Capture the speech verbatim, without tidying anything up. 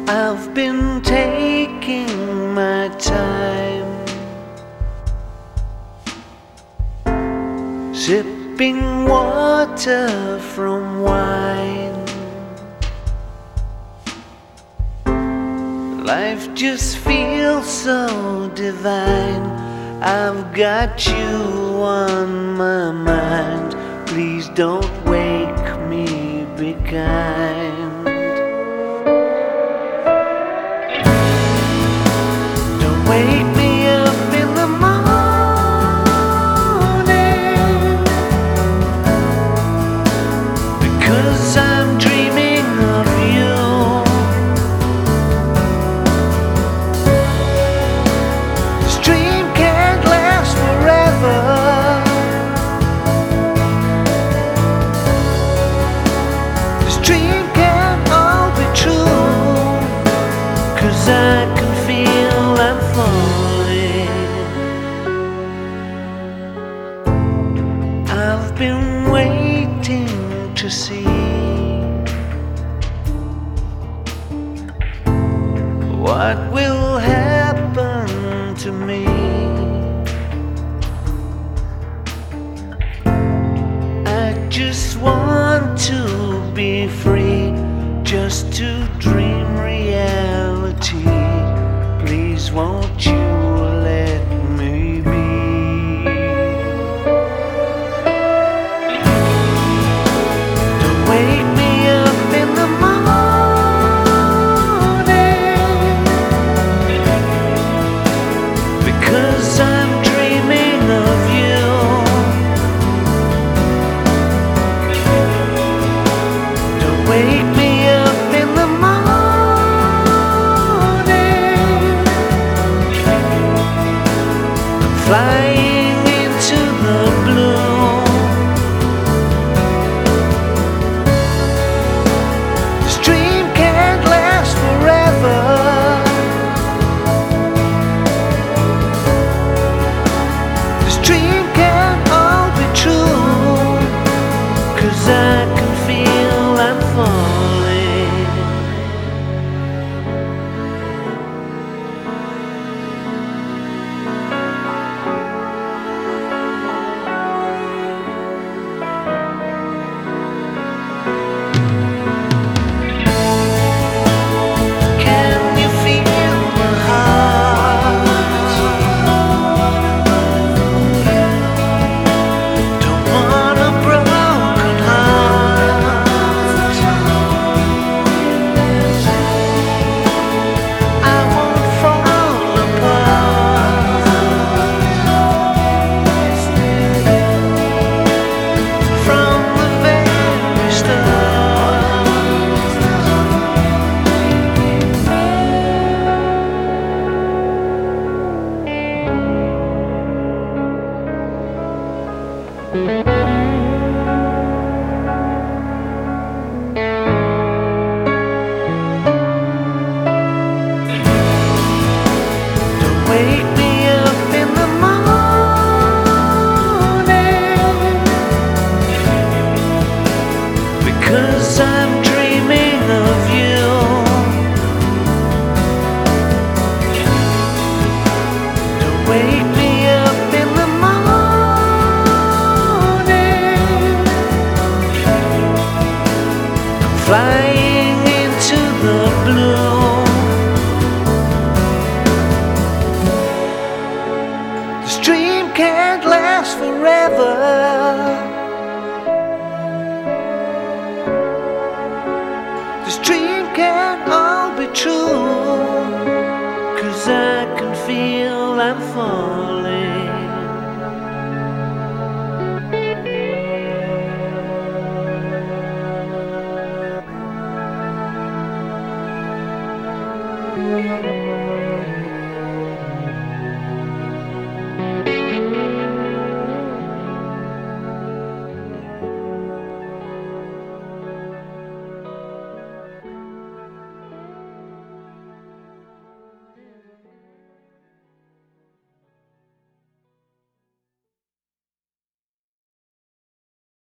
I've been taking my time, sipping water from wine. Life just feels so divine. I've got you on my mind. Please don't wake me, be kind. Don't wake me up in the morning, because I'm dreaming of you. This dream can't last forever. This dream can't all be true, 'cause I can feel I'm falling. I've been waiting to see what will happen to me. I just want to be free, just to dream reality. Please won't you let me be? Don't wake me up in the morning, because I'm dreaming of you. Don't wake me up in the morning. I'm flying into the blue. This dream can't last forever. This dream can't all be true, 'cause I can feel I'm falling. Can you feel my heart? Don't want a broken heart. I won't fall apart from the very start. Don't wake me up in the morning, because I'm dreaming of you. Don't wake me up in the morning. I'm flying into the blue. This dream can't last forever. This dream can't all be true, 'cause I can feel I'm falling.